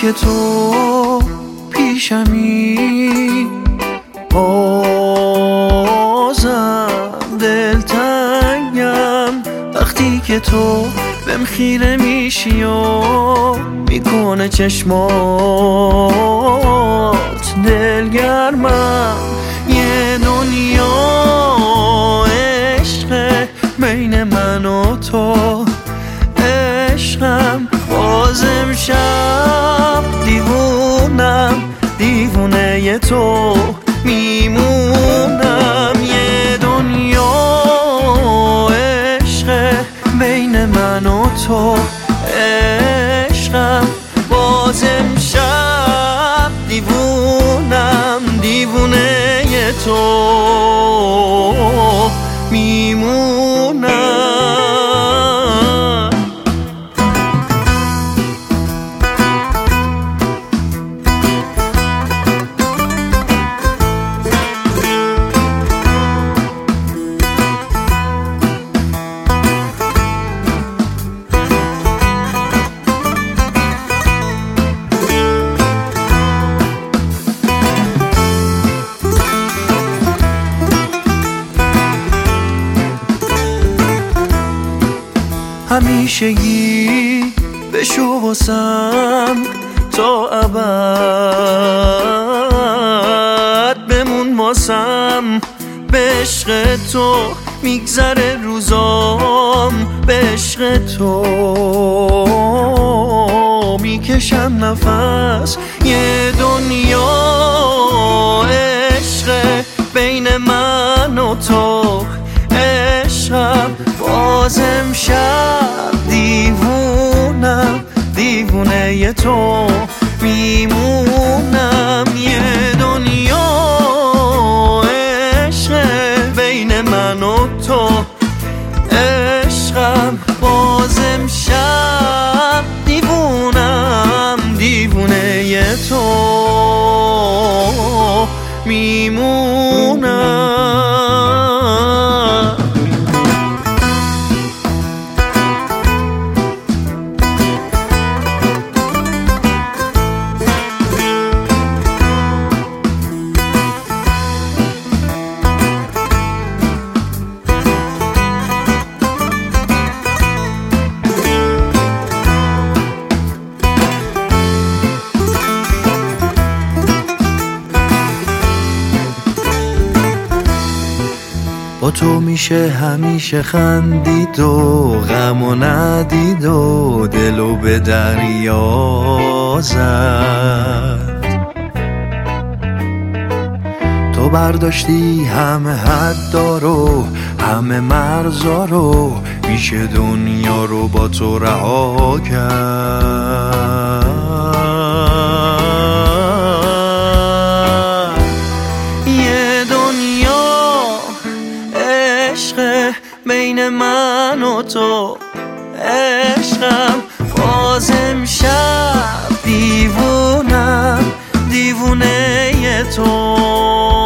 که تو پیشمی بازم دلتنگم، وقتی که تو بهم خیره میشی و میکنه چشمات دلگرمم. یه دنیا عشق بین من و تو، عشقم باز امشب دیوونم، دیوونه تو میمونم. یه دنیا عشق بین من و تو، عشقم باز امشب دیوونم، دیوونه تو میمونم. همیشگی بشو واسم تا ابد، بمون واسم به عشق تو، میگذره روزام به عشق تو، میکشم نفس. یه دنیا عشق بین من و تو، عشقم باز امشب دیوونم، دیوونه تو میمونم. یه دنیا عشق بین من و تو، عشقم باز امشب دیوونم، دیوونه تو میمونم. با تو میشه همیشه خندید و غم و ندید و دلو به دریا زد. تو برداشتی همه حدا رو، همه مرزا رو، میشه دنیا رو با تو رها کرد. یه دنیا عشق بین من و تو، عشقم باز امشب دیوونم، دیوونه تو